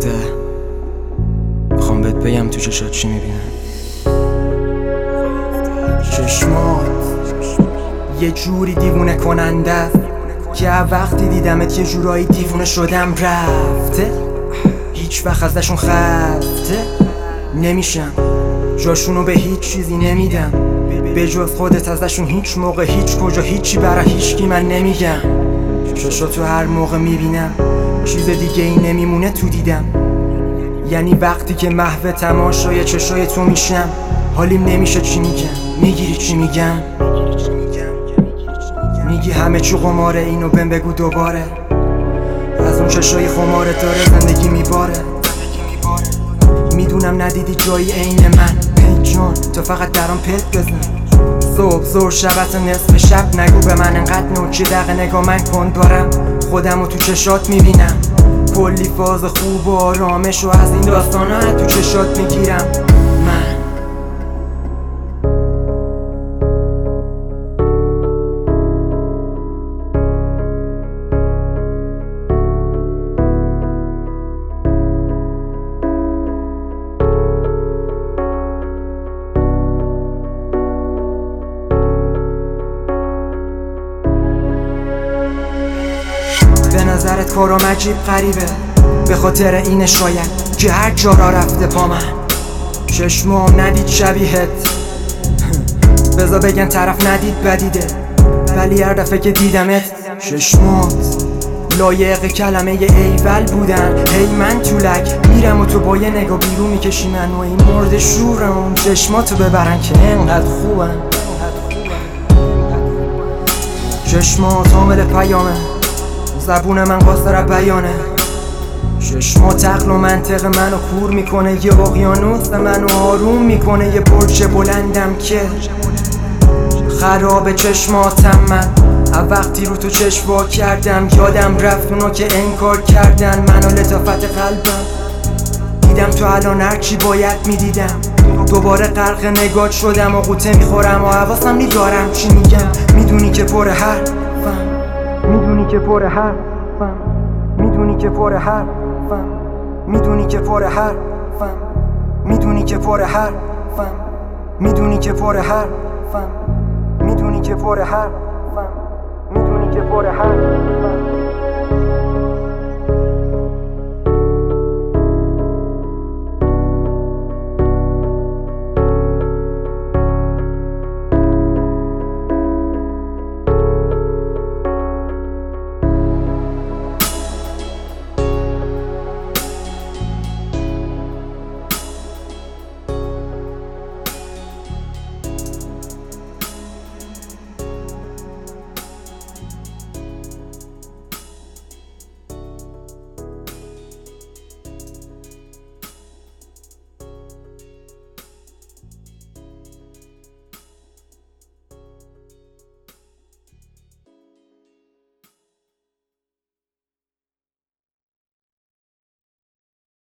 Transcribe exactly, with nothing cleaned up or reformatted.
گفته میخوام بهت بگم تو چشات چی میبینم. چشمات یه جوری دیوونه کننده است که وقتی دیدمت یه جورایی دیوونه شدم. رفته هیچ وقت ازشون خسته نمیشم، جاشونو به هیچ چیزی نمیدم به جز خودت. ازشون هیچ موقع هیچ کجا هیچی برا هیچکی من نمیگم. چشاتو هر موقع میبینم چیز دیگه ای نمیمونه تو دیدم. یعنی وقتی که محو تماشای چشای تو میشم حالیم نمیشه چی میگم. میگیری چی میگم؟ میگی همه چی قماره، اینو بهم بگو دوباره. از اون چشای خماره داره زندگی میباره. میدونم ندیدی جایی عین من. ای جان تو فقط درام پلک بزن. صبح زور شبت نصف شب نگو به من انقدر نوچی دقیقه نگاه من کن. دارم خودمو تو چشات میبینم، کلی فاز خوب و آرامش و از این داستانا تو چشات میگیرم من. به نظرت کارم عجیب غریبه، به خاطر اینه شاید که هر جا را رفته پا من چشمام ندید شبیهت. بذار بگن طرف ندید بدیده، ولی هر دفعه که دیدمت چشمات لایق کلمه ایول بودن. هی من طولک میرم و تو با یه نگاه بیرون میکشی من و این مرد شورم. چشماتو ببرن که انقدر خوبن. چشمات حامل پیامه، زبون من قاصر بیانه. چشمات عقل و منطق منو کور میکنه، یه اقیانوس منو آروم میکنه. یه برج بلندم که خراب چشماتم من. وقتی رو تو چشم وا کردم یادم رفت اونو که انکار کردن منو، لطافت قلبم. دیدم تو الان هرچی باید میدیدم، دوباره غرق نگات شدم و قوطه میخورم و حواسم نیدارم چی میگم. میدونی که پر حرفم، میدونی که پر حرفم، میدونی که پر حرفم، میدونی که پر حرفم، میدونی که پر حرفم، میدونی که پر حرفم، میدونی که پر حرفم، میدونی که پر حرفم.